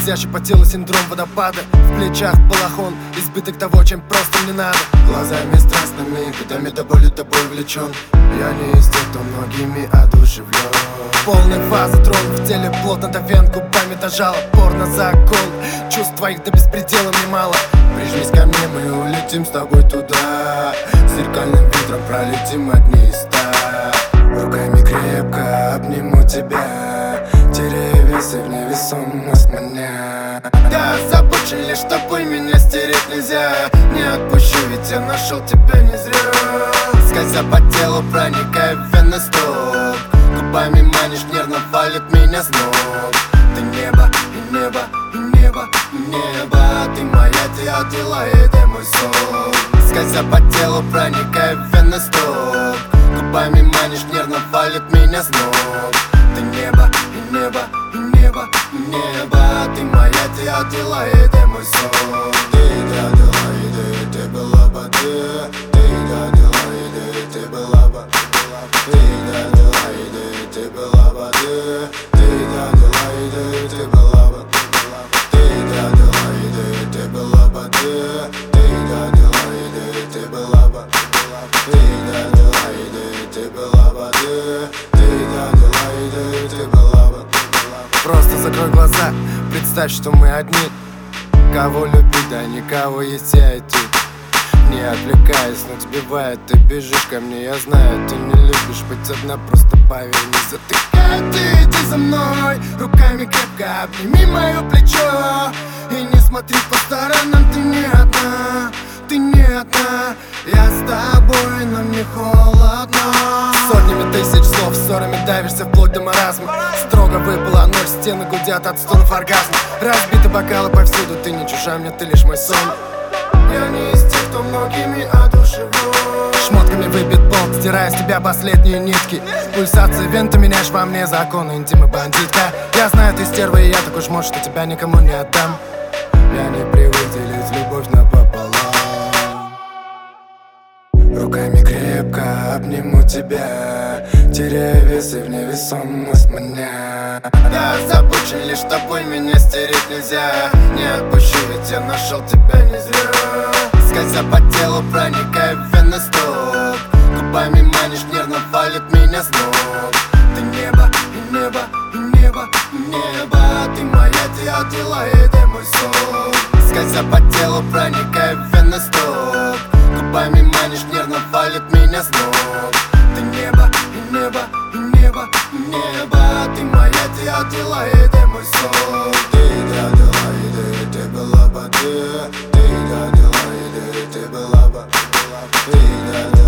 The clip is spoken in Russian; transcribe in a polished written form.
скользящий по телу синдром водопада. В плечах балахон, избыток того, чем просто не надо. Глазами страстными, годами до боли тобой влечен. Я не из тех, кто многими одушевлен. Полный фазотрон, в теле плотно давен, губами дожала. Порно закол, чувств твоих до беспредела немало. Прижмись ко мне, мы улетим с тобой туда. Зеркальным ветром пролетим одни из 100. Руками крепко обниму тебя, теряя вес и в невесомость меня. Я озабочен, лишь тобой меня стереть нельзя. Не отпущу, ведь я нашел тебя не зря. Скользя по телу, проникая в вены стоп. Губами манишь, нервно валит меня с ног. Ты небо, и небо, и небо, и небо. Ты моя, ты отвела, и ты мой сон. Скользя по телу, проникая в вены стоп. Губами манишь, нервно валит меня с ног. Ты небо, и небо, и небо, и небо. Ты моя, ты отвела, и ты мой сон. Ты отвела, и ты была бы ты. Ты отвела, и ты была бы. Ты отвела, и ты была бы ты. Ты отвела, и ты была бы. Ты отвела, и ты была бы ты. Ты отвела, и ты была бы. Ты отвела, и ты была бы ты. Ты отвела, и ты была бы. Просто закрой глаза, представь, что мы одни. Кого любить, да никого есть я и ты. Не отвлекаясь, но сбивает, ты бежишь ко мне. Я знаю, ты не любишь быть одна, просто поверь, не затыкай. Ты иди за мной, руками крепко обними мое плечо. И не смотри по сторонам, ты не одна, ты не одна. Я с тобой, но мне холодно. Сотнями тысяч слов, ссорами давишься вплоть до маразма. Строго выпала ночь, стены гудят от стонов оргазма. Разбиты бокалы повсюду, ты не чужая мне, ты лишь мой сон. Я не из тех, кто многими одушевлен. Шмотками выбит пол, стирая с тебя последние нитки. Пульсация вен, ты меняешь во мне законы интимы, бандитка. Я знаю, ты стерва, и я такой жмот, что тебя никому не отдам. Я не привык делить любовь напополам. Руками крепко обниму тебя, теряя вес и в невесомость меня. Я озабочен, лишь тобой меня стереть нельзя. Не отпущу, ведь я нашел тебя не зря. Скользя по телу, проникая в вены стоп. Губами манишь, нервно валит меня с ног. Ты небо, и небо, и небо, и небо. Ты моя, ты отвела, и ты мой сон. Скользя по телу, проникая в вены стоп. Губами манишь, нервно валит меня с ног. Ты небо, и небо, и небо, и небо. Ты моя, ты отвела, и ты мой сон. Ты отвела, и ты была бы ты. Ты отвела, и ты была бы. Ты